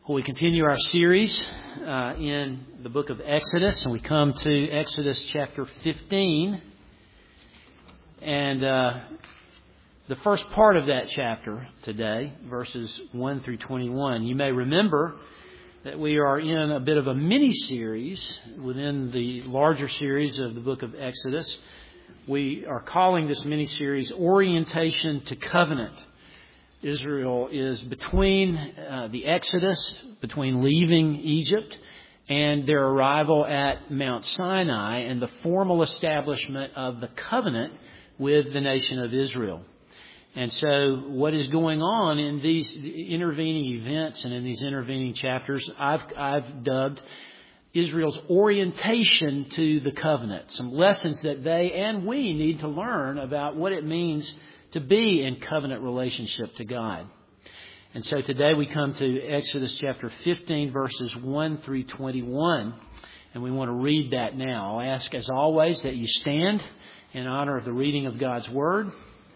We continue our series in the book of Exodus, and we come to Exodus chapter 15. And the first part of that chapter today, verses 1 through 21. You may remember that we are in a bit of a mini-series within the larger series of the book of Exodus. We are calling this mini-series Orientation to Covenant. Israel is between the Exodus, between leaving Egypt and their arrival at Mount Sinai and the formal establishment of the covenant with the nation of Israel. And so what is going on in these intervening events and in these intervening chapters, I've dubbed Israel's orientation to the covenant. Some lessons that they and we need to learn about what it means to be in covenant relationship to God. And so today we come to Exodus chapter 15, verses 1 through 21, and we want to read that now. I'll ask, as always, that you stand in honor of the reading of God's Word.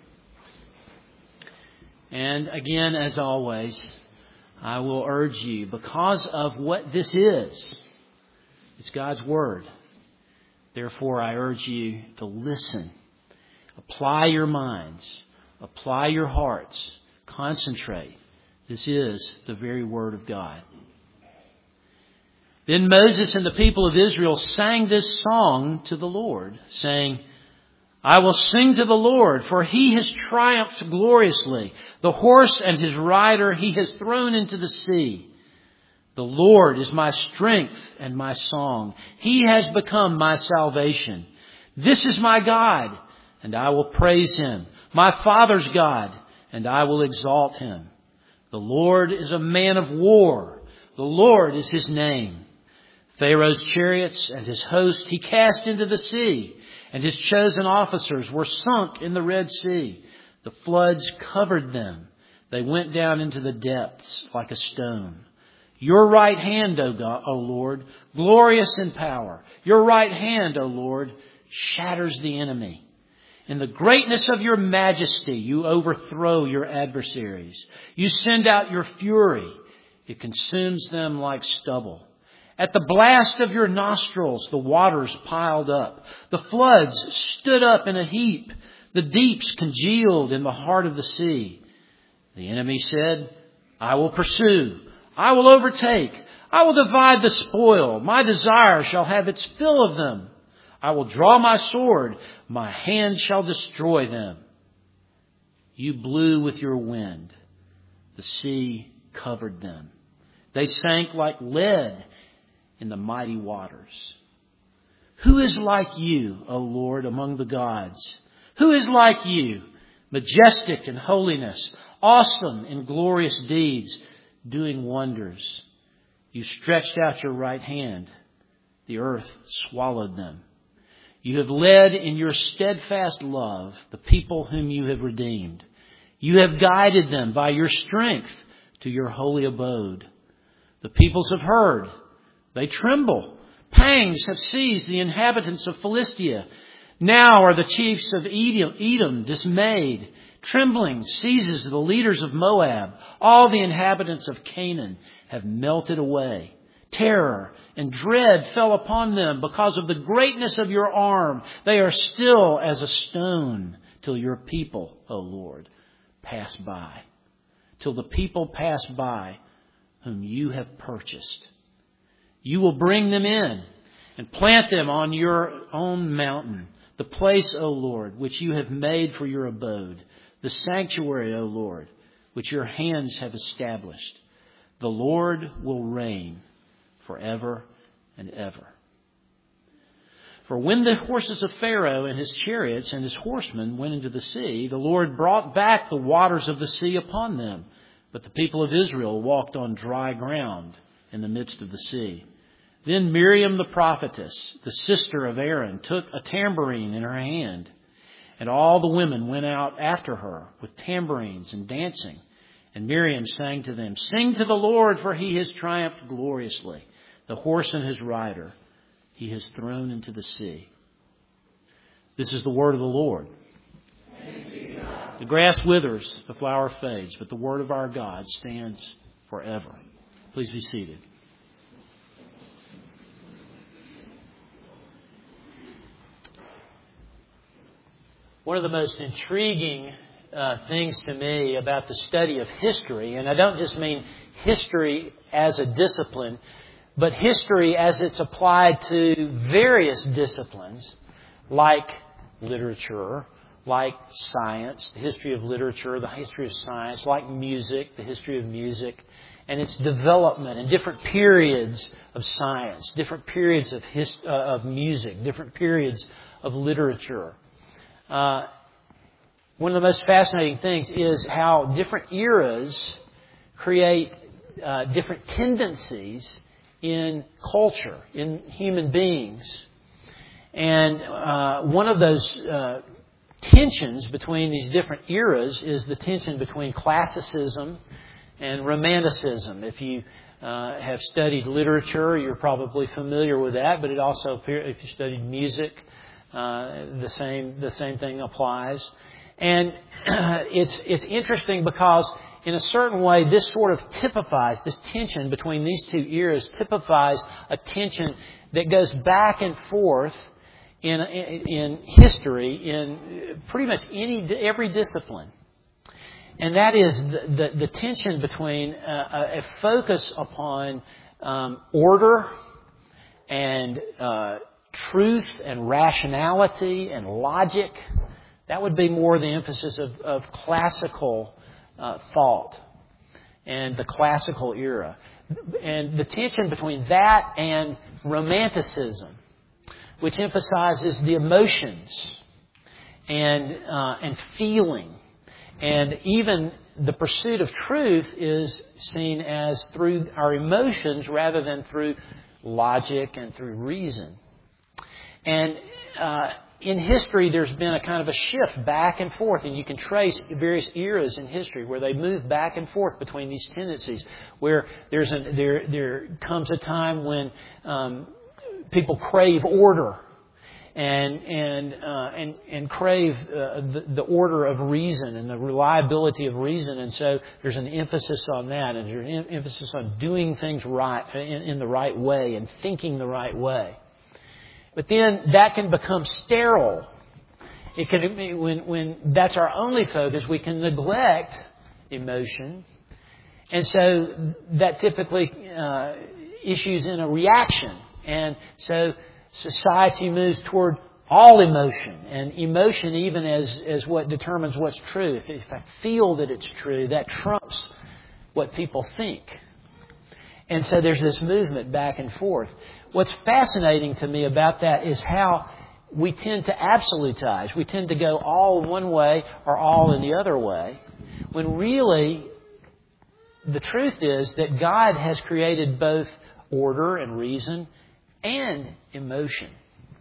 And again, as always, I will urge you, because of what this is, it's God's Word. Therefore, I urge you to listen. Apply your minds. Apply your hearts. Concentrate. This is the very Word of God. Then Moses and the people of Israel sang this song to the Lord, saying, I will sing to the Lord, for He has triumphed gloriously. The horse and his rider He has thrown into the sea. The Lord is my strength and my song. He has become my salvation. This is my God, and I will praise Him. My father's God, and I will exalt Him. The Lord is a man of war. The Lord is His name. Pharaoh's chariots and his host He cast into the sea, and His chosen officers were sunk in the Red Sea. The floods covered them. They went down into the depths like a stone. Your right hand, O God, O Lord, glorious in power. Your right hand, O Lord, shatters the enemy. In the greatness of your majesty, you overthrow your adversaries. You send out your fury. It consumes them like stubble. At the blast of your nostrils, the waters piled up. The floods stood up in a heap. The deeps congealed in the heart of the sea. The enemy said, I will pursue. I will overtake. I will divide the spoil. My desire shall have its fill of them. I will draw my sword. My hand shall destroy them. You blew with your wind. The sea covered them. They sank like lead in the mighty waters. Who is like you, O Lord, among the gods? Who is like you, majestic in holiness, awesome in glorious deeds, doing wonders? You stretched out your right hand. The earth swallowed them. You have led in your steadfast love the people whom you have redeemed. You have guided them by your strength to your holy abode. The peoples have heard. They tremble. Pangs have seized the inhabitants of Philistia. Now are the chiefs of Edom dismayed. Trembling seizes the leaders of Moab. All the inhabitants of Canaan have melted away. Terror and dread fell upon them because of the greatness of your arm. They are still as a stone till your people, O Lord, pass by. Till the people pass by whom you have purchased. You will bring them in and plant them on your own mountain, the place, O Lord, which you have made for your abode, the sanctuary, O Lord, which your hands have established. The Lord will reign forever and ever. For when the horses of Pharaoh and his chariots and his horsemen went into the sea, the Lord brought back the waters of the sea upon them. But the people of Israel walked on dry ground in the midst of the sea. Then Miriam the prophetess, the sister of Aaron, took a tambourine in her hand. And all the women went out after her with tambourines and dancing. And Miriam sang to them, Sing to the Lord, for He has triumphed gloriously. The horse and his rider He has thrown into the sea. This is the word of the Lord. The grass withers, the flower fades, but the word of our God stands forever. Please be seated. One of the most intriguing things to me about the study of history, and I don't just mean history as a discipline, but history as it's applied to various disciplines like literature, like science, the history of literature, the history of science, like music, the history of music, and its development in different periods of science, different periods of music, different periods of literature. One of the most fascinating things is how different eras create different tendencies in culture, in human beings. And one of those tensions between these different eras is the tension between classicism and romanticism. If you have studied literature, you're probably familiar with that, but it also, if you studied music, the same thing applies. And it's interesting because in a certain way this sort of typifies, this tension between these two eras typifies a tension that goes back and forth in history in pretty much every discipline. And that is the tension between a focus upon order and truth and rationality and logic. That would be more the emphasis of classical thought and the classical era. And the tension between that and romanticism, which emphasizes the emotions and feeling. And even the pursuit of truth is seen as through our emotions rather than through logic and through reason. And in history, there's been a kind of a shift back and forth, and you can trace various eras in history where they move back and forth between these tendencies, where there comes a time when people crave order and crave the order of reason and the reliability of reason, and so there's an emphasis on that, and there's an emphasis on doing things right in the right way and thinking the right way. But then that can become sterile. It can, when that's our only focus, we can neglect emotion. And so that typically issues in a reaction. And so society moves toward all emotion. And emotion even as what determines what's true. If I feel that it's true, that trumps what people think. And so there's this movement back and forth. What's fascinating to me about that is how we tend to absolutize. We tend to go all one way or all in the other way, when really the truth is that God has created both order and reason and emotion.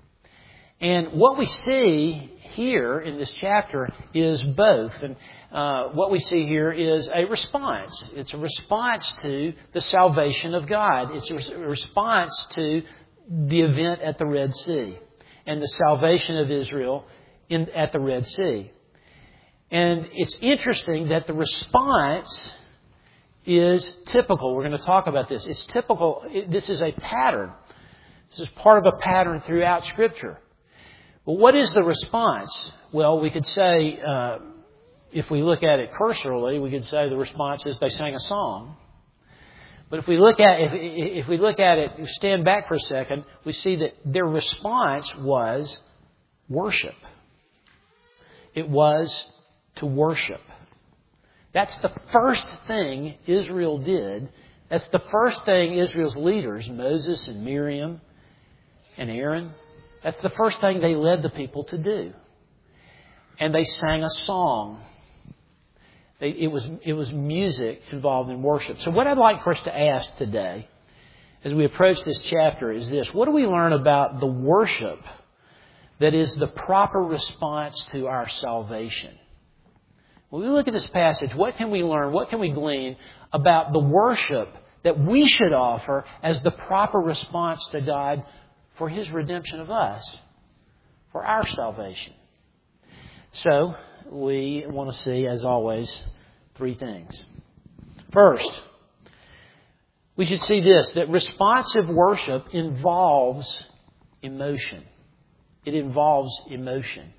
And what we see here in this chapter is both. And what we see here is a response. It's a response to the salvation of God. It's a response to the event at the Red Sea and the salvation of Israel at the Red Sea. And it's interesting that the response is typical. We're going to talk about this. It's typical. This is a pattern. This is part of a pattern throughout Scripture. But what is the response? Well, we could say, if we look at it cursorily, we could say the response is they sang a song. But if we look at it, stand back for a second, we see that their response was worship. It was to worship. That's the first thing Israel did. That's the first thing Israel's leaders, Moses and Miriam and Aaron, that's the first thing they led the people to do. And they sang a song. It was music involved in worship. So what I'd like for us to ask today, as we approach this chapter, is this. What do we learn about the worship that is the proper response to our salvation? When we look at this passage, what can we learn? What can we glean about the worship that we should offer as the proper response to God for His redemption of us, for our salvation? So, we want to see, as always, three things. First, we should see this, that responsive worship involves emotion. It involves emotion.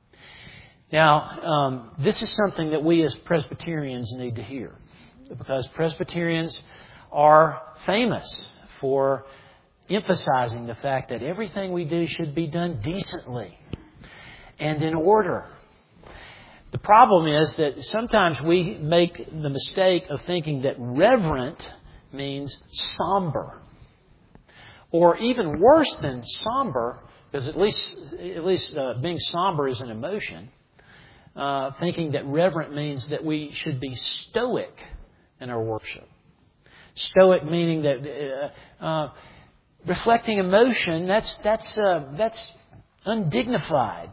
Now, this is something that we as Presbyterians need to hear, because Presbyterians are famous for emphasizing the fact that everything we do should be done decently and in order. The problem is that sometimes we make the mistake of thinking that reverent means somber. Or even worse than somber, because at least being somber is an emotion, thinking that reverent means that we should be stoic in our worship. Stoic meaning that reflecting emotion, that's undignified.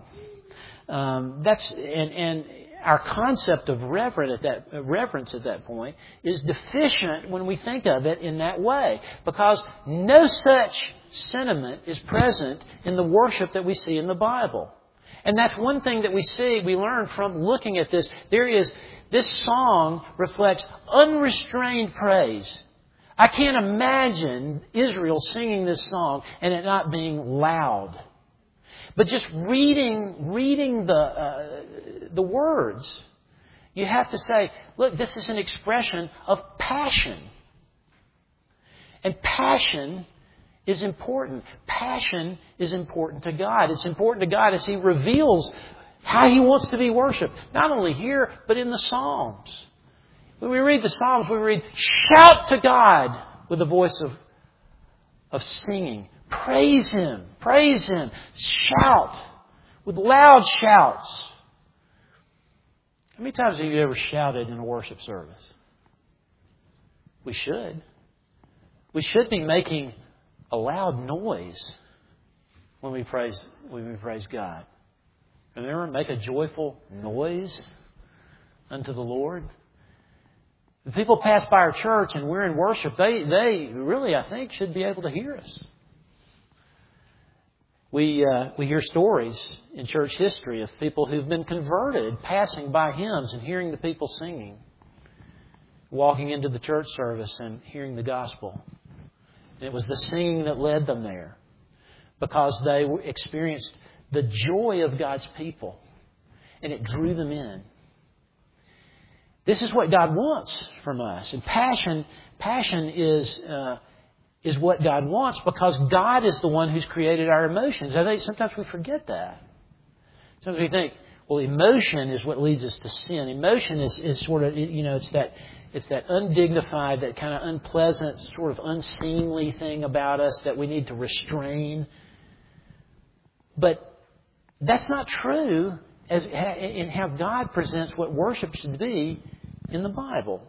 And our concept of reverence at that point is deficient when we think of it in that way, because no such sentiment is present in the worship that we see in the Bible. And that's one thing that we learn from looking at this. This song reflects unrestrained praise. I can't imagine Israel singing this song and it not being loud. But just reading the words, you have to say, look, this is an expression of passion. And passion is important. Passion is important to God. It's important to God as He reveals how He wants to be worshipped. Not only here, but in the Psalms. When we read the Psalms, we read, shout to God with a voice of singing. Praise Him. Praise Him. Shout with loud shouts. How many times have you ever shouted in a worship service? We should. We should be making a loud noise when we praise God. Remember, make a joyful noise unto the Lord. The people pass by our church and we're in worship, they really, I think, should be able to hear us. We hear stories in church history of people who've been converted, passing by hymns and hearing the people singing, walking into the church service and hearing the gospel. And it was the singing that led them there, because they experienced the joy of God's people, and it drew them in. This is what God wants from us, and passion is what God wants, because God is the one who's created our emotions. I think sometimes we forget that. Sometimes we think, well, emotion is what leads us to sin. Emotion is sort of, it's that undignified, that kind of unpleasant, sort of unseemly thing about us that we need to restrain. But that's not true in how God presents what worship should be in the Bible.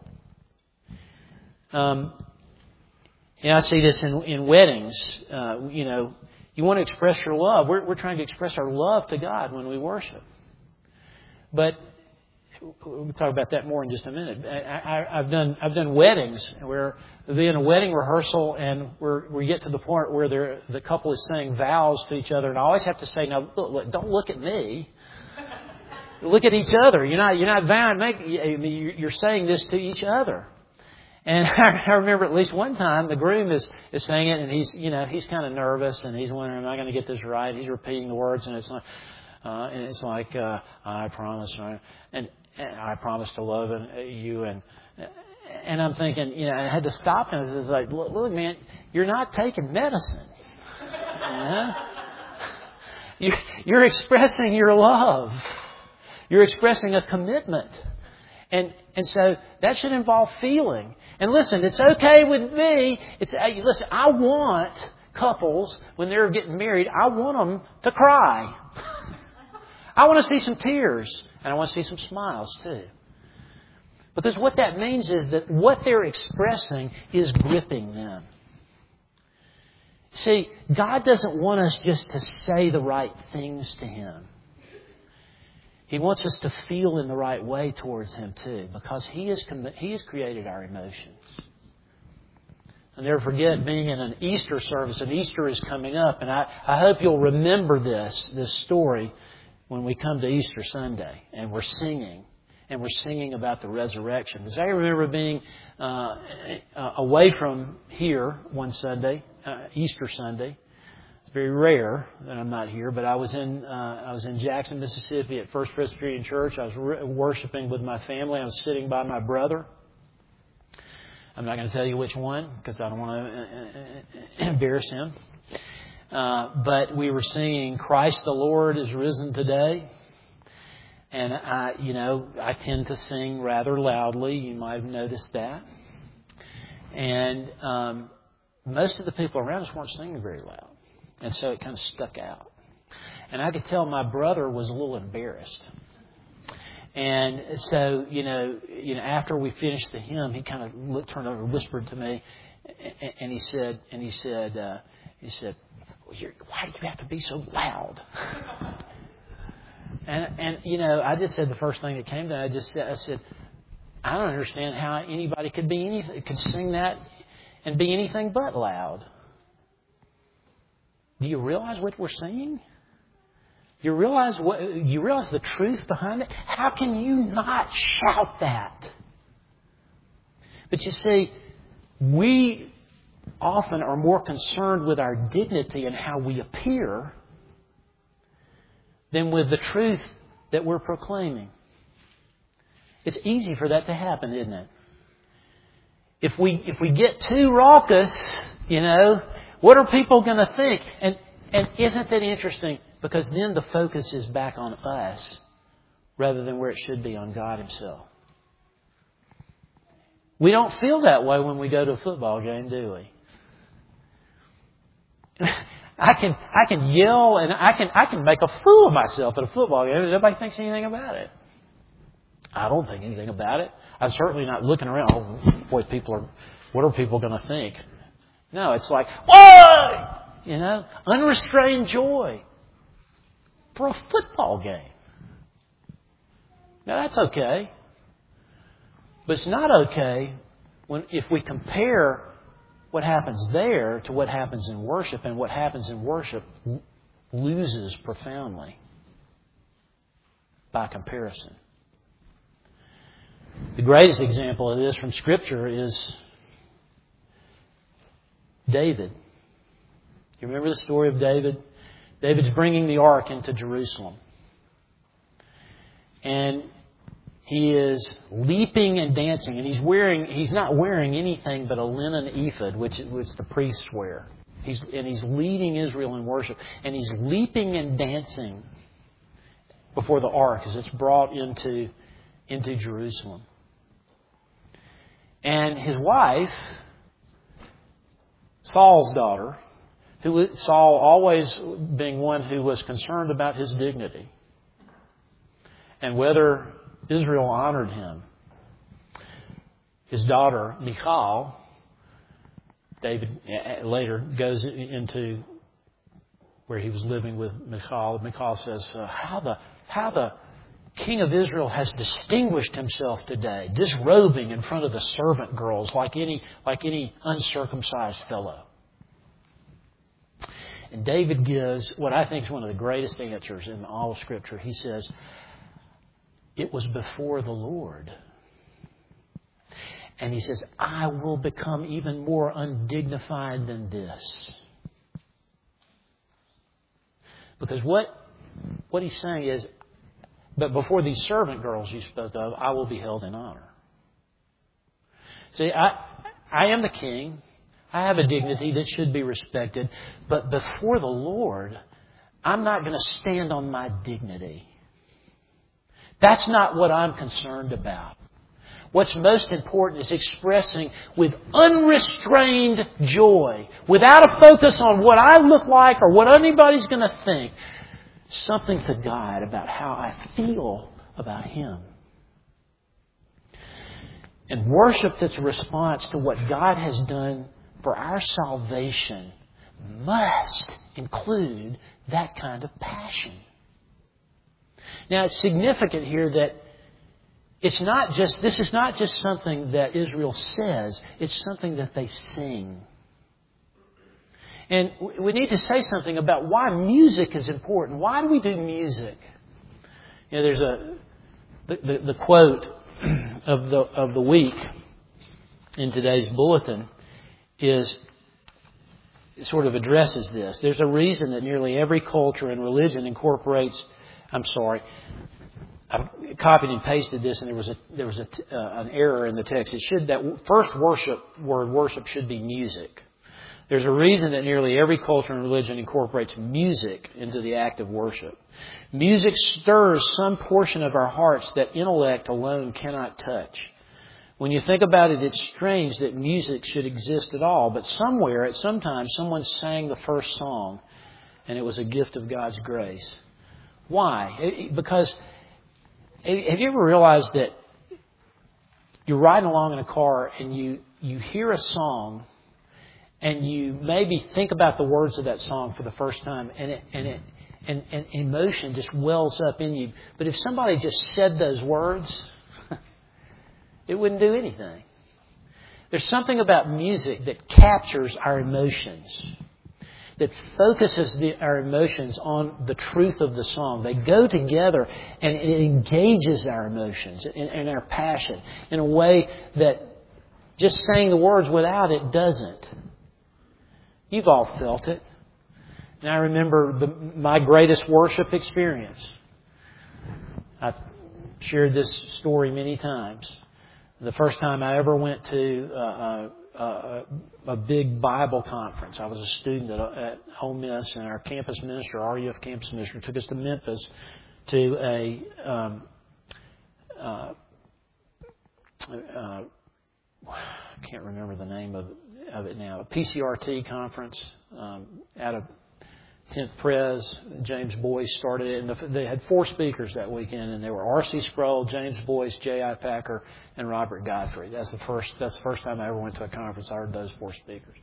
I see this in weddings. You want to express your love. We're trying to express our love to God when we worship. But we'll talk about that more in just a minute. I've done weddings where we'll be in a wedding rehearsal and we get to the point where the couple is saying vows to each other, and I always have to say, now look, don't look at me. Look at each other. You're not vowing. You're saying this to each other. And I remember at least one time the groom is saying it, and he's kind of nervous, and he's wondering, am I going to get this right? He's repeating the words, and it's like, I promise, and I promise to love you, and I'm thinking, I had to stop him. It's like, look, man, you're not taking medicine. You're expressing your love. You're expressing a commitment. And so that should involve feeling. And listen, it's okay with me. Listen, I want couples, when they're getting married, I want them to cry. I want to see some tears. And I want to see some smiles too. Because what that means is that what they're expressing is gripping them. See, God doesn't want us just to say the right things to Him. He wants us to feel in the right way towards Him too, because He has created our emotions. I'll never forget being in an Easter service, and Easter is coming up, and I hope you'll remember this story when we come to Easter Sunday and we're singing. and we're singing about the resurrection. Because I remember being away from here one Sunday, Easter Sunday. It's very rare that I'm not here, but I was in Jackson, Mississippi at First Presbyterian Church. I was worshiping with my family. I was sitting by my brother. I'm not going to tell you which one because I don't want to embarrass him. But we were singing, "Christ the Lord is risen today." And I tend to sing rather loudly. You might have noticed that. And most of the people around us weren't singing very loud. And so it kind of stuck out. And I could tell my brother was a little embarrassed. And so, after we finished the hymn, he kind of turned over and whispered to me, and he said, "Well, why do you have to be so loud?" And I just said the first thing that came to me. I said, I don't understand how anybody could sing that and be anything but loud. Do you realize what we're singing? You realize the truth behind it? How can you not shout that? But you see, we often are more concerned with our dignity and how we appear than with the truth that we're proclaiming. It's easy for that to happen, isn't it? If we get too raucous, what are people going to think? And isn't that interesting? Because then the focus is back on us rather than where it should be on God Himself. We don't feel that way when we go to a football game, do we? I can yell and I can make a fool of myself at a football game and nobody thinks anything about it. I don't think anything about it. I'm certainly not looking around. Oh, boy, what are people going to think? No, it's like, whoa! Unrestrained joy for a football game. Now that's okay. But it's not okay if we compare what happens there to what happens in worship, and what happens in worship loses profoundly by comparison. The greatest example of this from Scripture is David. You remember the story of David? David's bringing the ark into Jerusalem. And he is leaping and dancing, and he's not wearing anything but a linen ephod, which the priests wear. He's leading Israel in worship, and he's leaping and dancing before the ark as it's brought into Jerusalem. And his wife, Saul's daughter, Saul always being one who was concerned about his dignity and whether Israel honored him. His daughter, Michal, David later goes into where he was living with Michal. Michal says, how the king of Israel has distinguished himself today, disrobing in front of the servant girls like any uncircumcised fellow. And David gives what I think is one of the greatest answers in all of Scripture. He says, it was before the Lord. And he says, I will become even more undignified than this. Because what he's saying is, but before these servant girls you spoke of, I will be held in honor. See, I am the king. I have a dignity that should be respected. But before the Lord, I'm not going to stand on my dignity. That's not what I'm concerned about. What's most important is expressing with unrestrained joy, without a focus on what I look like or what anybody's going to think, something to God about how I feel about Him. And worship that's a response to what God has done for our salvation must include that kind of passion. Now, it's significant here that this is not just something that Israel says, it's something that they sing. And we need to say something about why music is important. Why do we do music? There's The quote of the week in today's bulletin sort of addresses this. There's a reason that nearly every culture and religion incorporates. I copied and pasted this, and there was an error in the text. That first word worship should be music. There's a reason that nearly every culture and religion incorporates music into the act of worship. Music stirs some portion of our hearts that intellect alone cannot touch. When you think about it, it's strange that music should exist at all. But somewhere, at some time, someone sang the first song, and it was a gift of God's grace. Why? Because have you ever realized that you're riding along in a car and you hear a song, and you maybe think about the words of that song for the first time, and emotion just wells up in you. But if somebody just said those words, it wouldn't do anything. There's something about music that captures our emotions, that focuses our emotions on the truth of the song. They go together, and it engages our emotions and our passion in a way that just saying the words without it doesn't. You've all felt it. And I remember my greatest worship experience. I've shared this story many times. The first time I ever went to a big Bible conference, I was a student at Ole Miss, and our campus minister, RUF campus minister, took us to Memphis to I can't remember the name of it now, a PCRT conference out of 10th Pres. James Boyce started it, and they had 4 speakers that weekend, and they were R.C. Sproul, James Boyce, J.I. Packer, and Robert Godfrey. That's the first time I ever went to a conference. I heard those 4 speakers.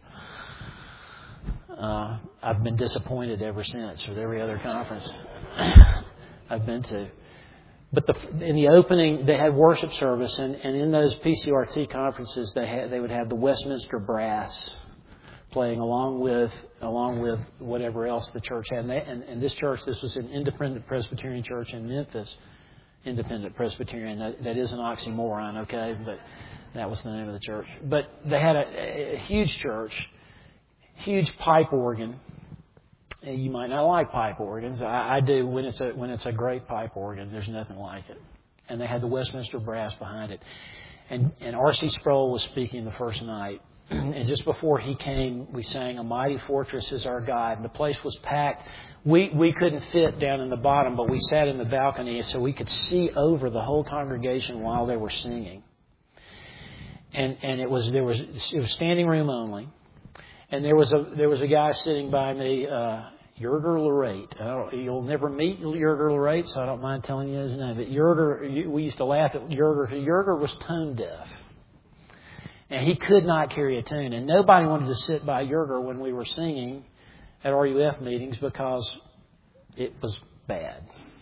I've been disappointed ever since with every other conference I've been to. But in the opening, they had worship service, and in those PCRT conferences, they would have the Westminster Brass playing along with whatever else the church had. And this church, this was an Independent Presbyterian church in Memphis. Independent Presbyterian, that is an oxymoron, okay? But that was the name of the church. But they had a huge church, huge pipe organ. You might not like pipe organs. I do when it's a great pipe organ. There's nothing like it. And they had the Westminster Brass behind it. And R.C. Sproul was speaking the first night. And just before he came, we sang "A Mighty Fortress is Our God." And the place was packed. We couldn't fit down in the bottom, but we sat in the balcony so we could see over the whole congregation while they were singing. And it was standing room only. And there was a guy sitting by me, Yerger Lorate. You'll never meet Yerger Lorate, so I don't mind telling you his name. But Yerger, we used to laugh at Yerger. Yerger was tone deaf, and he could not carry a tune. And nobody wanted to sit by Yerger when we were singing at RUF meetings because it was bad.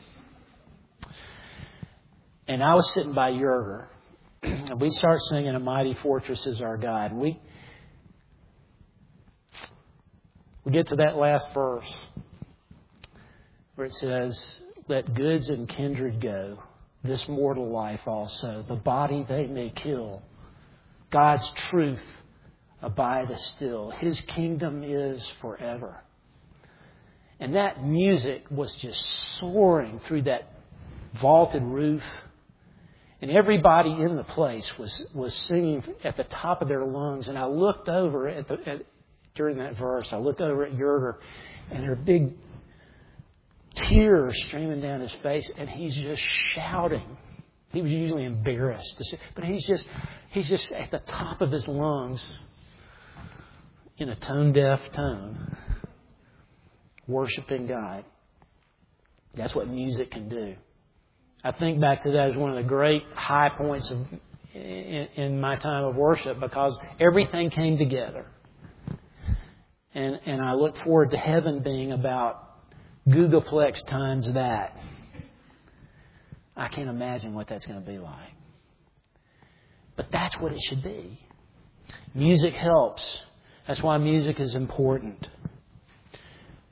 And I was sitting by Yerger, and we start singing "A Mighty Fortress is Our God." And we get to that last verse where it says, "Let goods and kindred go, this mortal life also. The body they may kill. God's truth abideth still. His kingdom is forever." And that music was just soaring through that vaulted roof. And everybody in the place was singing at the top of their lungs. And I looked over during that verse, I looked over at Yerger, and there were big tears streaming down his face, and he's just shouting. He was usually embarrassed, but he's just at the top of his lungs, in a tone-deaf tone, worshiping God. That's what music can do. I think back to that as one of the great high points in my time of worship, because everything came together. And I look forward to heaven being about Googleplex times that. I can't imagine what that's going to be like. But that's what it should be. Music helps. That's why music is important.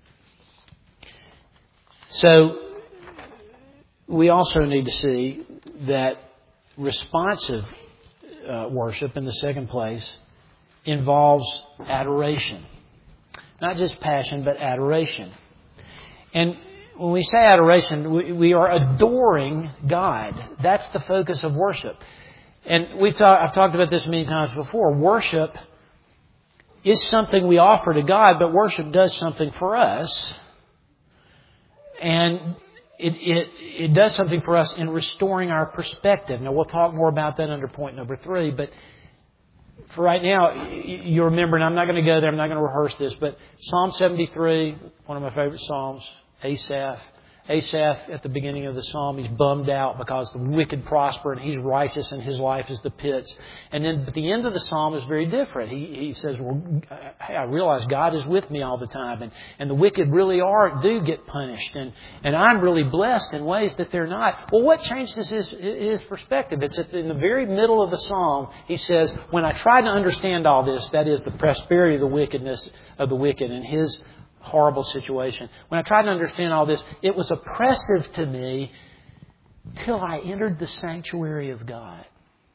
So we also need to see that responsive worship, in the second place, involves adoration. Not just passion, but adoration. And when we say adoration, we are adoring God. That's the focus of worship. And I've talked about this many times before. Worship is something we offer to God, but worship does something for us. And it does something for us in restoring our perspective. Now, we'll talk more about that under point number 3, but for right now, you remember, and I'm not going to go there, I'm not going to rehearse this, but Psalm 73, one of my favorite Psalms, Asaph, at the beginning of the Psalm, he's bummed out because the wicked prosper and he's righteous and his life is the pits. And then at the end of the Psalm is very different. He says, well, hey, I realize God is with me all the time, and the wicked really do get punished, and I'm really blessed in ways that they're not. Well, what changes his perspective? It's in the very middle of the Psalm, he says, when I tried to understand all this, that is the prosperity of the wickedness of the wicked and his horrible situation. When I tried to understand all this, it was oppressive to me till I entered the sanctuary of God.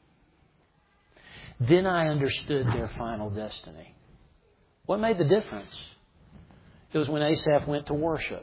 Then I understood their final destiny. What made the difference? It was when Asaph went to worship.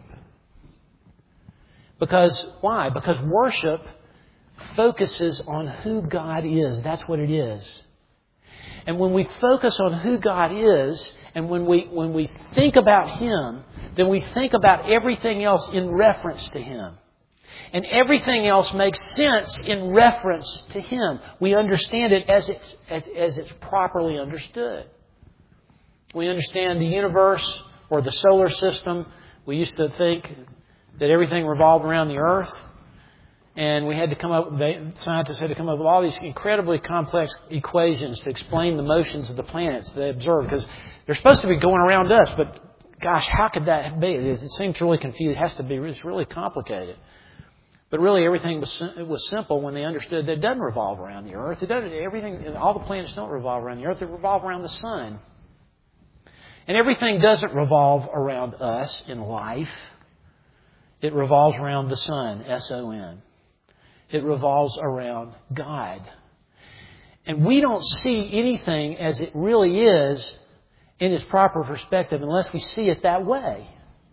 Why? Because worship focuses on who God is. That's what it is. And when we focus on who God is, and when we think about Him, then we think about everything else in reference to Him. And everything else makes sense in reference to Him. We understand it as it's properly understood. We understand the universe or the solar system. We used to think that everything revolved around the Earth. And scientists had to come up with all these incredibly complex equations to explain the motions of the planets they observe. Because they're supposed to be going around us, but gosh, how could that be? It seems really confused. It has to be. It's really complicated. But really, everything was simple when they understood that it doesn't revolve around the Earth. All the planets don't revolve around the Earth. They revolve around the sun. And everything doesn't revolve around us in life. It revolves around the sun, S-O-N. It revolves around God. And we don't see anything as it really is in its proper perspective unless we see it that way.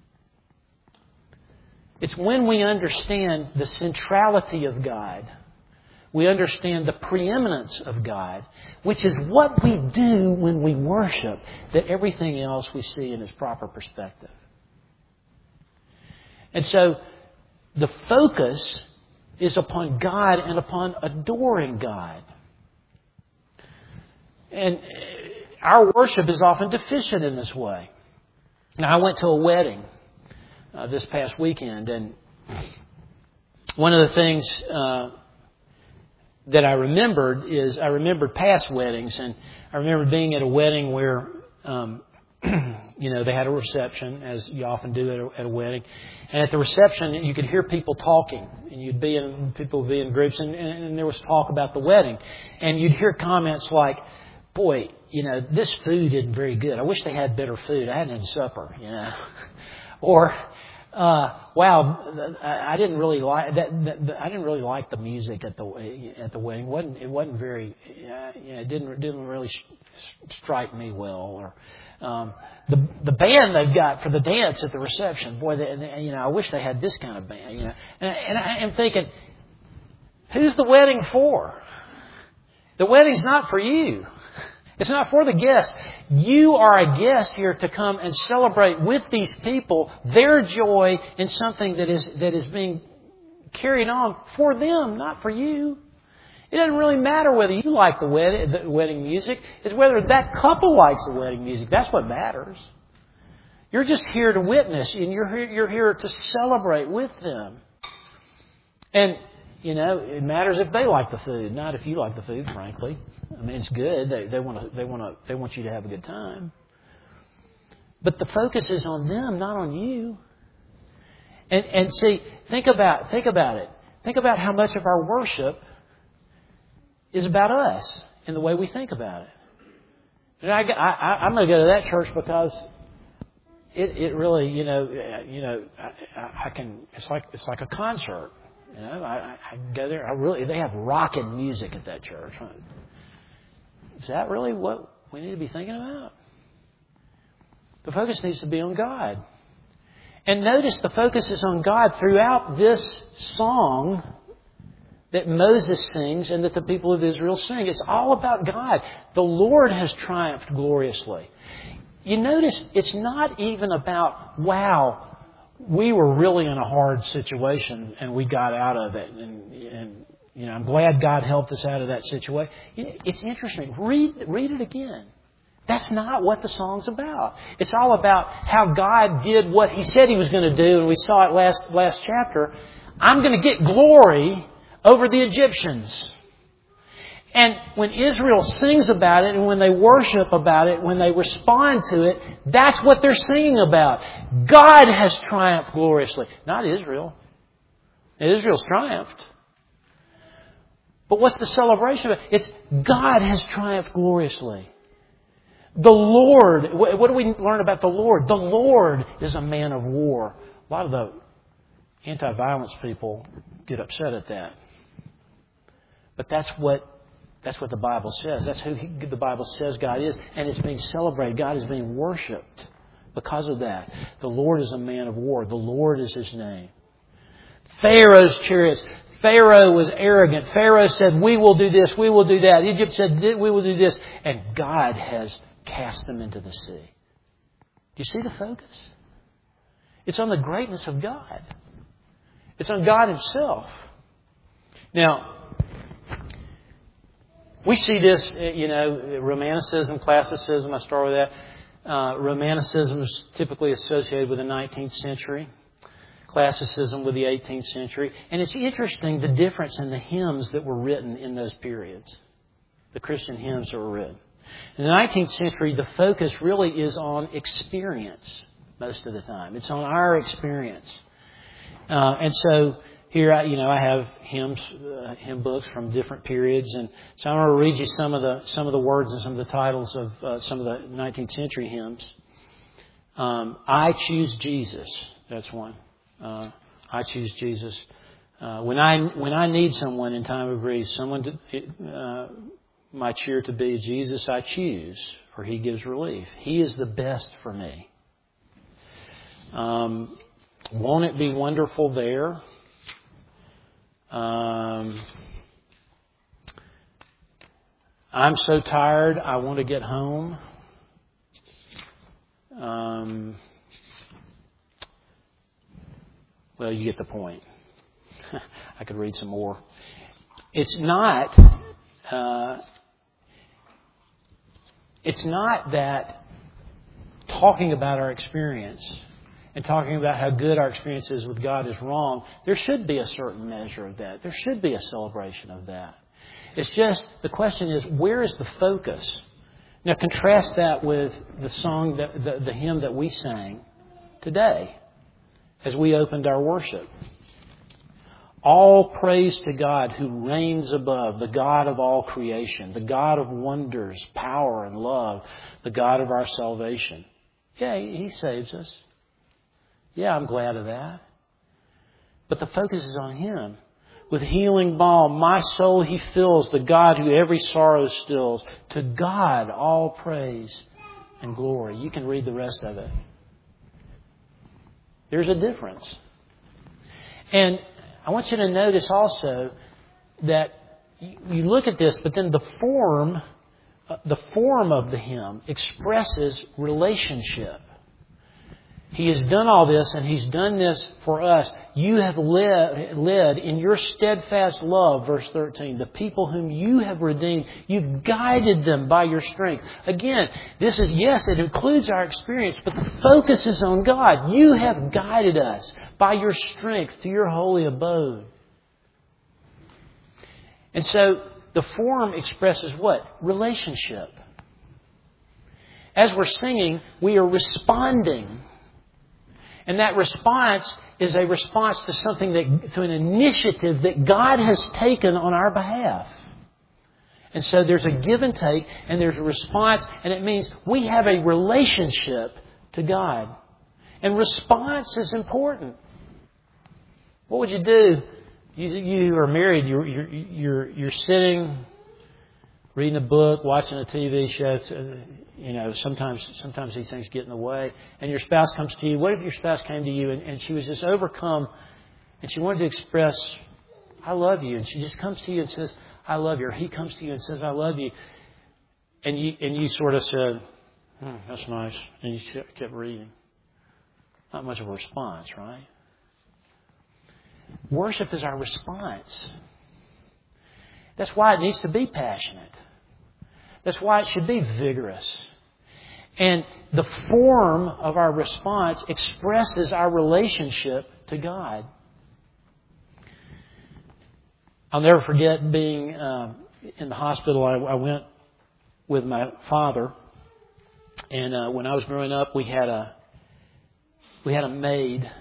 It's when we understand the centrality of God, we understand the preeminence of God, which is what we do when we worship, that everything else we see in its proper perspective. And so the focus is upon God and upon adoring God. And our worship is often deficient in this way. Now, I went to a wedding this past weekend, and one of the things that I remembered past weddings, and I remember being at a wedding where they had a reception, as you often do at a wedding. And at the reception, you could hear people talking. And people would be in groups, and there was talk about the wedding. And you'd hear comments like, boy, this food isn't very good. I wish they had better food. I hadn't had supper, Or, wow, I didn't really like that. I didn't really like the music at the wedding. It wasn't very. It didn't really strike me well. Or the band they've got for the dance at the reception. Boy, I wish they had this kind of band. And I'm thinking, who's the wedding for? The wedding's not for you. It's not for the guests. You are a guest here to come and celebrate with these people their joy in something that is being carried on for them, not for you. It doesn't really matter whether you like the wedding music. It's whether that couple likes the wedding music. That's what matters. You're just here to witness, and you're here to celebrate with them. And it matters if they like the food, not if you like the food. Frankly, I mean, it's good. They want you to have a good time. But the focus is on them, not on you. And see, think about it. Think about how much of our worship is about us and the way we think about it. And I'm going to go to that church because it really, I can. It's like a concert. You know, I go there. They have rockin' music at that church. Is that really what we need to be thinking about? The focus needs to be on God. And notice the focus is on God throughout this song that Moses sings and that the people of Israel sing. It's all about God. The Lord has triumphed gloriously. You notice it's not even about, wow, we were really in a hard situation and we got out of it. And you know, I'm glad God helped us out of that situation. You know, it's interesting. Read it again. That's not what the song's about. It's all about how God did what He said He was going to do, and we saw it last chapter. I'm going to get glory over the Egyptians. And when Israel sings about it, and when they worship about it, when they respond to it, that's what they're singing about. God has triumphed gloriously. Not Israel. Israel's triumphed. But what's the celebration of it? It's God has triumphed gloriously. The Lord, what do we learn about the Lord? The Lord is a man of war. A lot of the anti-violence people get upset at that. But that's what the Bible says. That's who the Bible says God is. And it's being celebrated. God is being worshipped because of that. The Lord is a man of war. The Lord is His name. Pharaoh's chariots. Pharaoh was arrogant. Pharaoh said, we will do this, we will do that. Egypt said, we will do this. And God has cast them into the sea. Do you see the focus? It's on the greatness of God. It's on God Himself. Now, we see this, Romanticism, Classicism, I start with that. Romanticism is typically associated with the 19th century. Classicism with the 18th century. And it's interesting the difference in the hymns that were written in those periods. The Christian hymns that were written. In the 19th century, the focus really is on experience most of the time. It's on our experience. And so here, I have hymns, hymn books from different periods, and so I'm going to read you some of the words and some of the titles of some of the 19th century hymns. I Choose Jesus. That's one. I choose Jesus. When I need someone in time of grief, my cheer to be, Jesus I choose, for He gives relief. He is the best for me. Won't it be wonderful there? I'm so tired, I want to get home. Well, you get the point. I could read some more. It's not that talking about our experience and talking about how good our experience is with God is wrong. There should be a certain measure of that. There should be a celebration of that. It's just, the question is, where is the focus? Now contrast that with the song, the hymn that we sang today as we opened our worship. All praise to God who reigns above, the God of all creation, the God of wonders, power, and love, the God of our salvation. Yeah, He saves us. Yeah, I'm glad of that. But the focus is on Him. With healing balm, my soul He fills, the God who every sorrow stills. To God all praise and glory. You can read the rest of it. There's a difference. And I want you to notice also that you look at this, but then the form of the hymn expresses relationship. He has done all this, and He's done this for us. You have led in your steadfast love, verse 13, the people whom you have redeemed. You've guided them by your strength. Again, this is, yes, it includes our experience, but the focus is on God. You have guided us by your strength to your holy abode. And so the form expresses what? Relationship. As we're singing, we are responding. And that response is a response to to an initiative that God has taken on our behalf. And so there's a give and take, and there's a response, and it means we have a relationship to God. And response is important. What would you do You who are married, you're sitting, reading a book, watching a TV show. Sometimes these things get in the way. And your spouse comes to you. What if your spouse came to you and she was just overcome and she wanted to express, I love you. And she just comes to you and says, I love you. Or he comes to you and says, I love you. And you sort of said, that's nice. And you kept reading. Not much of a response, right? Worship is our response. That's why it needs to be passionate. That's why it should be vigorous. And the form of our response expresses our relationship to God. I'll never forget being in the hospital. I went with my father, and when I was growing up, we had a maid.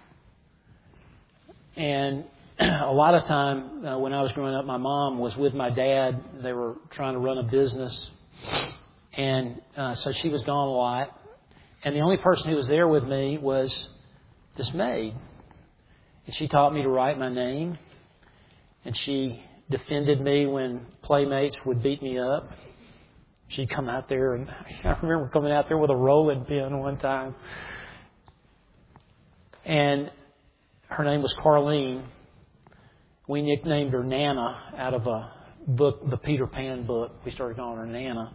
And a lot of time when I was growing up, my mom was with my dad. They were trying to run a business. And so she was gone a lot. And the only person who was there with me was this maid. And she taught me to write my name. And she defended me when playmates would beat me up. She'd come out there, and I remember coming out there with a rolling pin one time. And her name was Carlene. We nicknamed her Nana out of a book, the Peter Pan book. We started calling her Nana.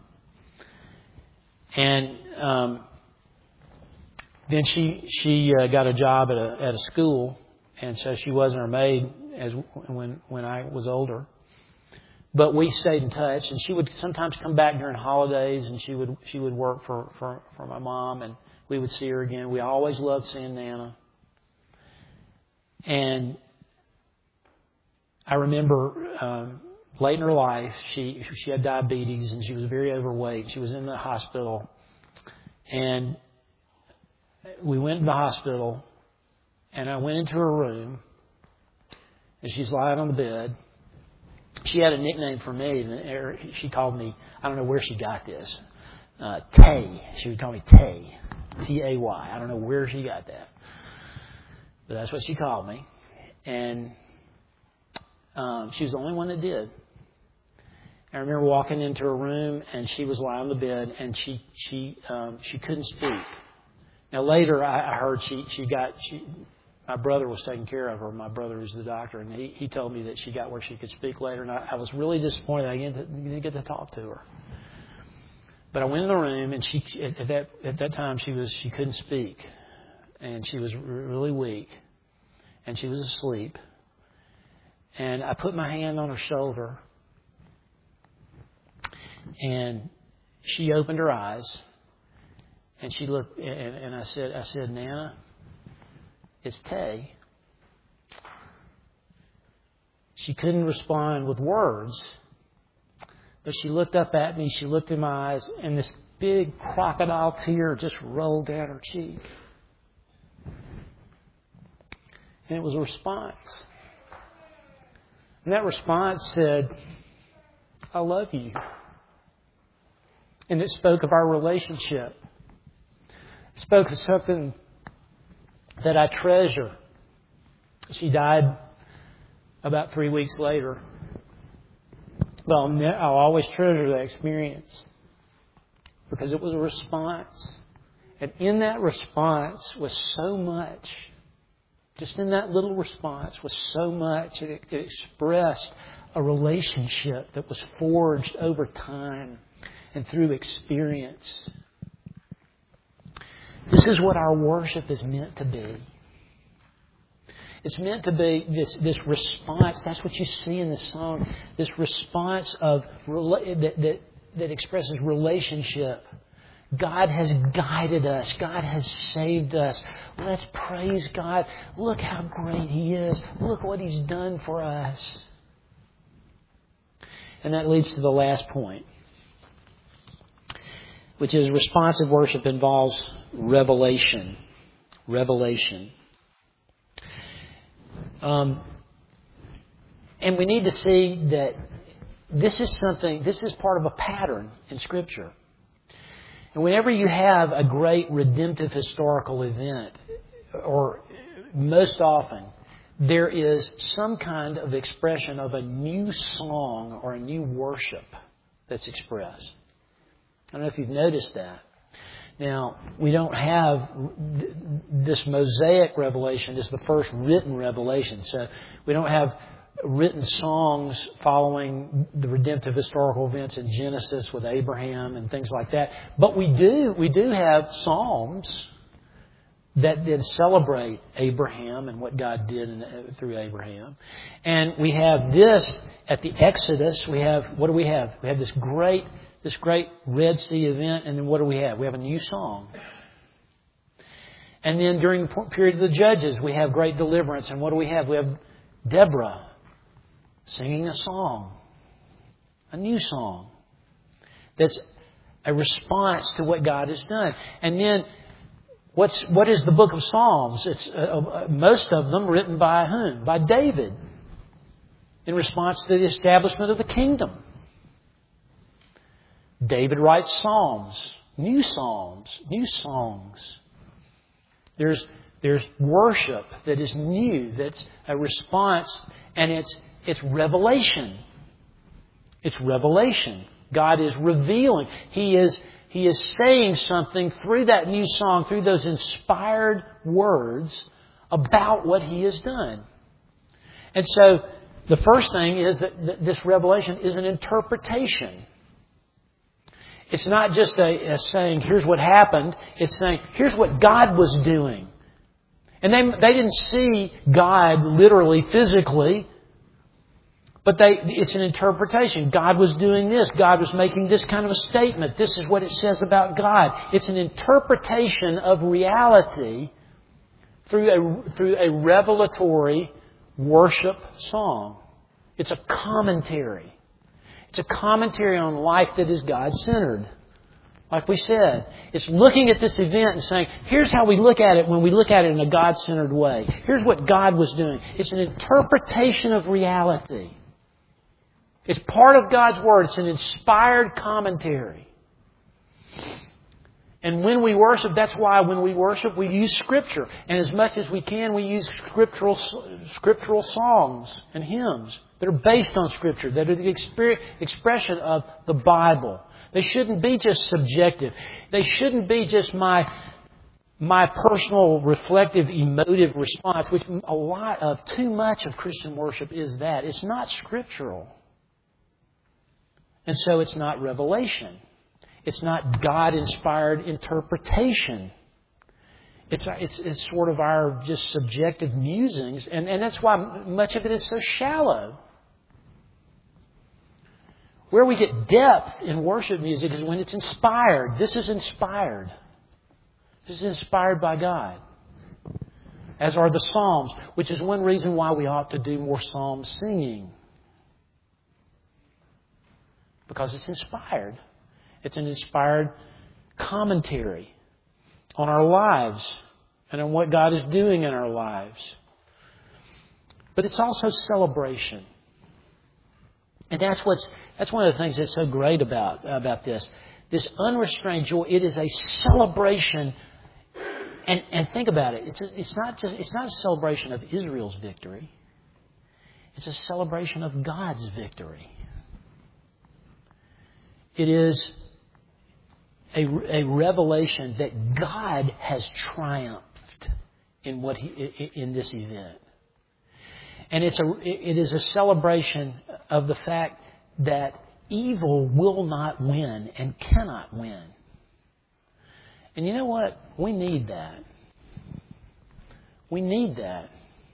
And then she got a job at a school, and so she wasn't her maid when I was older. But we stayed in touch, and she would sometimes come back during holidays, and she would work for my mom, and we would see her again. We always loved seeing Nana. And I remember late in her life, she had diabetes and she was very overweight. She was in the hospital. And we went to the hospital, and I went into her room, and she's lying on the bed. She had a nickname for me, and she called me, I don't know where she got this, Tay. She would call me Tay, Tay. I don't know where she got that. But that's what she called me. And she was the only one that did. I remember walking into her room, and she was lying on the bed, and she couldn't speak. Now later, I heard my brother was taking care of her. My brother was the doctor, and he told me that she got where she could speak later. And I was really disappointed I didn't get to talk to her. But I went in the room, and at that time she couldn't speak. And she was really weak. And she was asleep. And I put my hand on her shoulder. And she opened her eyes. And she looked, and I said, Nana, it's Tay. She couldn't respond with words. But she looked up at me. She looked in my eyes. And this big crocodile tear just rolled down her cheek. And it was a response. And that response said, I love you. And it spoke of our relationship. It spoke of something that I treasure. She died about 3 weeks later. But I'll always treasure that experience. Because it was a response. And in that response was so much. Just in that little response was so much. It expressed a relationship that was forged over time and through experience. This is what our worship is meant to be. It's meant to be this response. That's what you see in the song. This response that expresses relationship. God has guided us. God has saved us. Let's praise God. Look how great He is. Look what He's done for us. And that leads to the last point, which is responsive worship involves revelation. Revelation. And we need to see that this is part of a pattern in Scripture. And whenever you have a great redemptive historical event, or most often, there is some kind of expression of a new song or a new worship that's expressed. I don't know if you've noticed that. Now, we don't have this Mosaic revelation. This is the first written revelation. So we don't have written songs following the redemptive historical events in Genesis with Abraham and things like that. But we do have psalms that did celebrate Abraham and what God did through Abraham. And we have this at the Exodus. What do we have? We have this great Red Sea event, and then what do we have? We have a new song. And then during the period of the Judges, we have great deliverance. And what do we have? We have Deborah singing a song, a new song that's a response to what God has done. And then what is the book of Psalms? It's most of them written by whom? By David, in response to the establishment of the kingdom. David writes psalms, new songs. There's worship that is new, that's a response, and it's revelation. It's revelation. God is revealing. He is saying something through that new song, through those inspired words about what He has done. And so the first thing is that this revelation is an interpretation. It's not just a saying, here's what happened. It's saying, here's what God was doing. And they didn't see God literally, physically, but it's an interpretation. God was doing this. God was making this kind of a statement. This is what it says about God. It's an interpretation of reality through a revelatory worship song. It's a commentary. It's a commentary on life that is God-centered. Like we said, it's looking at this event and saying, here's how we look at it when we look at it in a God-centered way. Here's what God was doing. It's an interpretation of reality. It's part of God's Word. It's an inspired commentary. And when we worship, that's why when we worship, we use Scripture. And as much as we can, we use scriptural songs and hymns that are based on Scripture, that are the expression of the Bible. They shouldn't be just subjective. They shouldn't be just my personal, reflective, emotive response, which too much of Christian worship is that. It's not scriptural. And so it's not revelation. It's not God-inspired interpretation. It's sort of our just subjective musings. And that's why much of it is so shallow. Where we get depth in worship music is when it's inspired. This is inspired. This is inspired by God. As are the Psalms, which is one reason why we ought to do more psalm singing. Because it's inspired. It's an inspired commentary on our lives and on what God is doing in our lives. But it's also celebration. And that's one of the things that's so great about this. This unrestrained joy, it is a celebration. And think about it. It's not a celebration of Israel's victory. It's a celebration of God's victory. It is a revelation that God has triumphed in this event. And it is a celebration of the fact that evil will not win and cannot win. And you know what? We need that. We need that.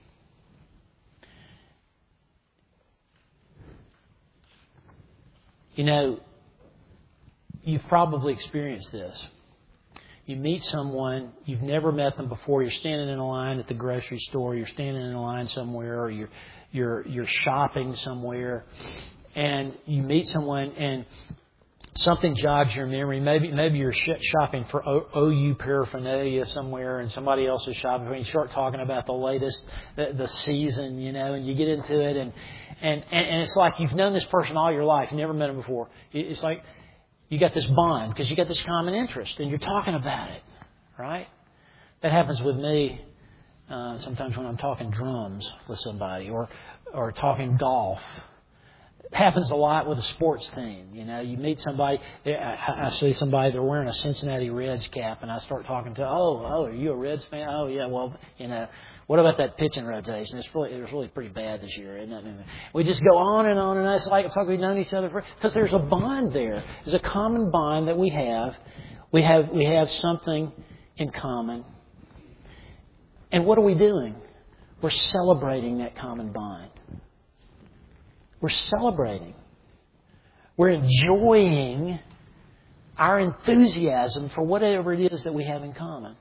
You know, you've probably experienced this. You meet someone, you've never met them before, you're standing in a line at the grocery store, you're standing in a line somewhere, or you're shopping somewhere, and you meet someone and something jogs your memory. Maybe you're shopping for OU paraphernalia somewhere, and somebody else is shopping. And you start talking about the latest, the season, and you get into it, and it's like you've known this person all your life, you never met them before. It's like you got this bond because you got this common interest, and you're talking about it, right? That happens with me sometimes when I'm talking drums with somebody or talking golf. It happens a lot with a sports team. You know, you meet somebody, I see somebody, they're wearing a Cincinnati Reds cap, and I start talking to, are you a Reds fan? Oh, yeah, well, you know, what about that pitching rotation? It was really pretty bad this year, isn't it? We just go on, and it's like we've known each other because there's a bond there. There's a common bond that we have. We have something in common. And what are we doing? We're celebrating that common bond. We're celebrating. We're enjoying our enthusiasm for whatever it is that we have in common.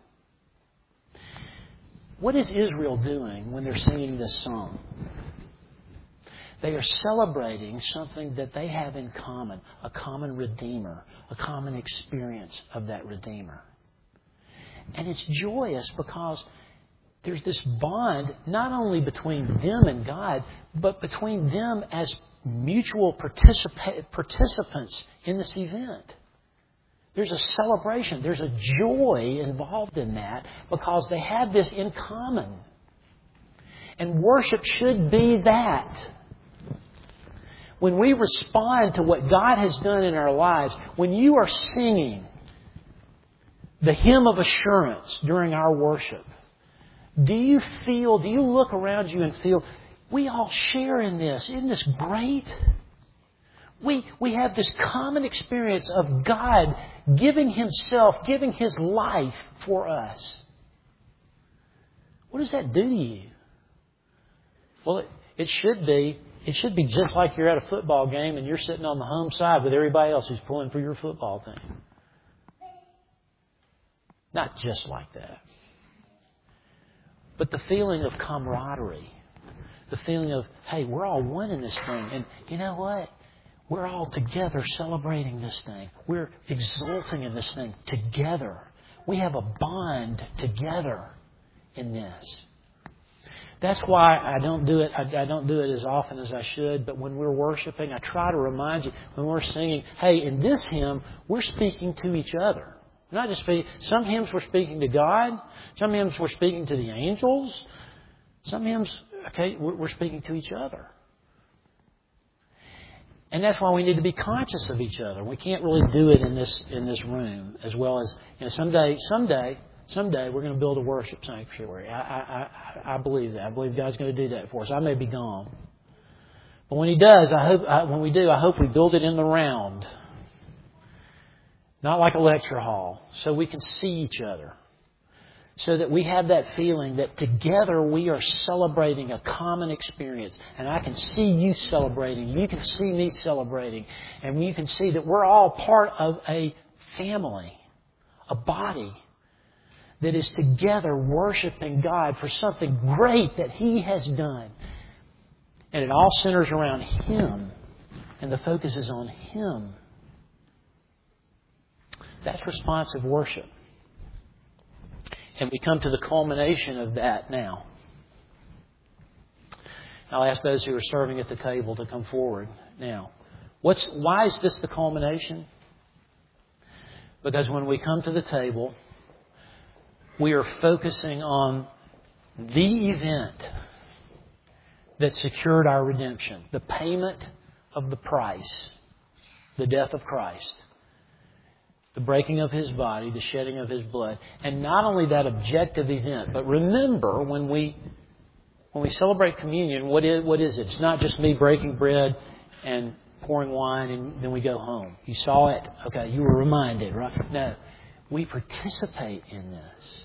What is Israel doing when they're singing this song? They are celebrating something that they have in common, a common Redeemer, a common experience of that Redeemer. And it's joyous because there's this bond not only between them and God, but between them as mutual participants in this event. There's a celebration. There's a joy involved in that because they have this in common. And worship should be that. When we respond to what God has done in our lives, when you are singing the hymn of assurance during our worship, do you look around you and feel, we all share in this? Isn't this great? We have this common experience of God giving Himself, giving His life for us. What does that do to you? Well, it should be just like you're at a football game and you're sitting on the home side with everybody else who's pulling for your football team. Not just like that. But the feeling of camaraderie. The feeling of, hey, we're all one in this thing. And you know what? We're all together celebrating this thing. We're exulting in this thing together. We have a bond together in this. That's why I don't do it. I don't do it as often as I should. But when we're worshiping, I try to remind you, when we're singing, hey, in this hymn, we're speaking to each other. Not just some hymns we're speaking to God. Some hymns we're speaking to the angels. Some hymns, we're speaking to each other. And that's why we need to be conscious of each other. We can't really do it in this room as well as, someday we're going to build a worship sanctuary. I believe that. I believe God's going to do that for us. I may be gone, but when He does, I hope we build it in the round, not like a lecture hall, so we can see each other, so that we have that feeling that together we are celebrating a common experience. And I can see you celebrating. You can see me celebrating. And you can see that we're all part of a family, a body that is together worshiping God for something great that He has done. And it all centers around Him. And the focus is on Him. That's responsive worship. And we come to the culmination of that now. I'll ask those who are serving at the table to come forward now. Why is this the culmination? Because when we come to the table, we are focusing on the event that secured our redemption, the payment of the price, the death of Christ. The breaking of His body, the shedding of His blood. And not only that objective event, but remember when we celebrate communion, what is it? It's not just me breaking bread and pouring wine and then we go home. You saw it? Okay, you were reminded, right? No, we participate in this.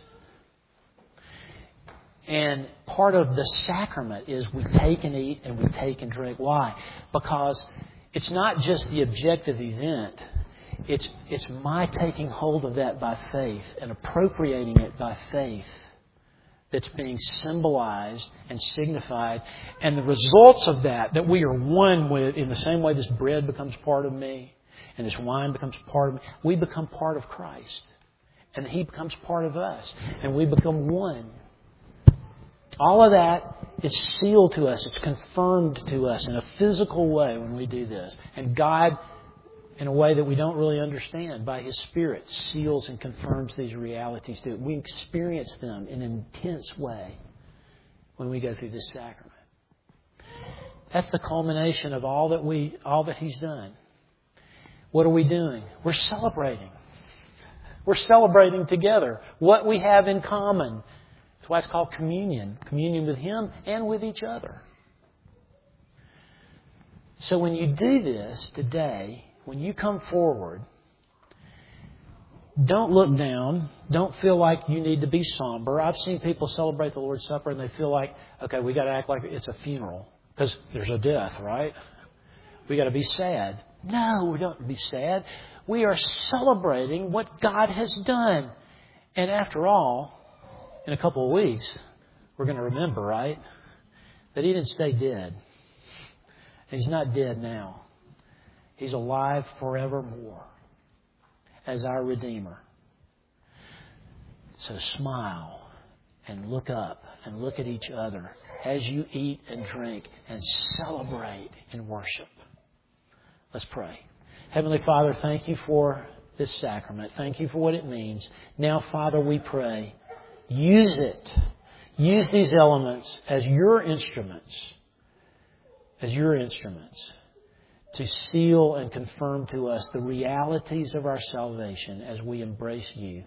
And part of the sacrament is we take and eat and we take and drink. Why? Because it's not just the objective event. It's my taking hold of that by faith and appropriating it by faith that's being symbolized and signified. And the results of that we are one with, in the same way this bread becomes part of me and this wine becomes part of me, we become part of Christ. And He becomes part of us. And we become one. All of that is sealed to us. It's confirmed to us in a physical way when we do this. And God, in a way that we don't really understand, by His Spirit, seals and confirms these realities to it. We experience them in an intense way. when we go through this sacrament. That's the culmination of all that He's done. What are we doing? We're celebrating. We're celebrating together what we have in common. That's why it's called communion. Communion with Him and with each other. So when you do this today, when you come forward, don't look down. Don't feel like you need to be somber. I've seen people celebrate the Lord's Supper and they feel like, okay, we got to act like it's a funeral because there's a death, right? We got to be sad. No, we don't be sad. We are celebrating what God has done. And after all, in a couple of weeks, we're going to remember, right, that He didn't stay dead. He's not dead now. He's alive forevermore as our Redeemer. So smile and look up and look at each other as you eat and drink and celebrate in worship. Let's pray. Heavenly Father, thank You for this sacrament. Thank You for what it means. Now, Father, we pray, use it. Use these elements as Your instruments. As Your instruments to seal and confirm to us the realities of our salvation as we embrace You.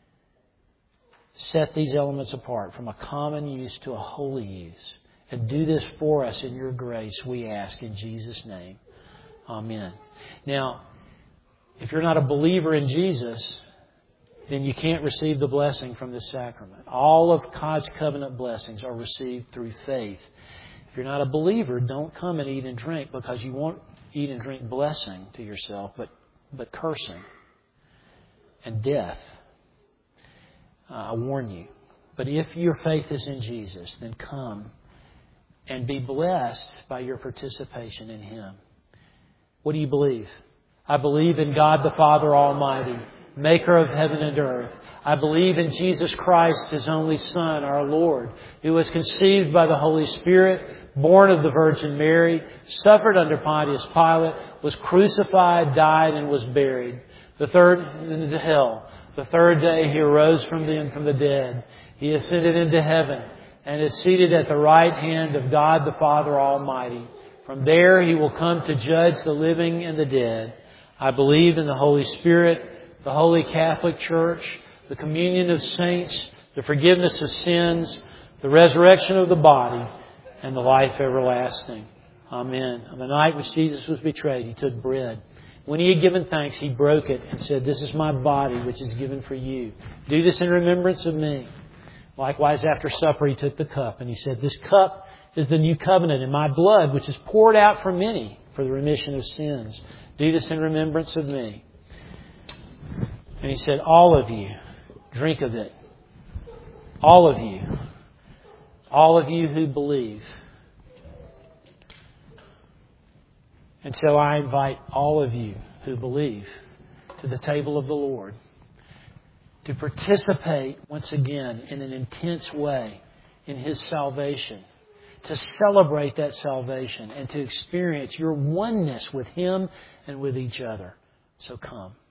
Set these elements apart from a common use to a holy use. And do this for us in Your grace, we ask in Jesus' name. Amen. Now, if you're not a believer in Jesus, then you can't receive the blessing from this sacrament. All of God's covenant blessings are received through faith. If you're not a believer, don't come and eat and drink, because you won't eat and drink blessing to yourself, but cursing and death. I warn you. But if your faith is in Jesus, then come and be blessed by your participation in Him. What do you believe? I believe in God the Father Almighty, Maker of heaven and earth. I believe in Jesus Christ, His only Son, our Lord, who was conceived by the Holy Spirit, born of the Virgin Mary, suffered under Pontius Pilate, was crucified, died, and was buried. The third into hell. The third day He arose from the dead. He ascended into heaven and is seated at the right hand of God the Father Almighty. From there He will come to judge the living and the dead. I believe in the Holy Spirit, the Holy Catholic Church, the communion of saints, the forgiveness of sins, the resurrection of the body, and the life everlasting. Amen. On the night which Jesus was betrayed, He took bread. When He had given thanks, He broke it and said, "This is my body which is given for you. Do this in remembrance of me." Likewise, after supper, He took the cup and He said, "This cup is the new covenant in my blood, which is poured out for many for the remission of sins. Do this in remembrance of me." And He said, "All of you, drink of it. All of you. All of you who believe." And so I invite all of you who believe to the table of the Lord to participate once again in an intense way in His salvation, to celebrate that salvation and to experience your oneness with Him and with each other. So come.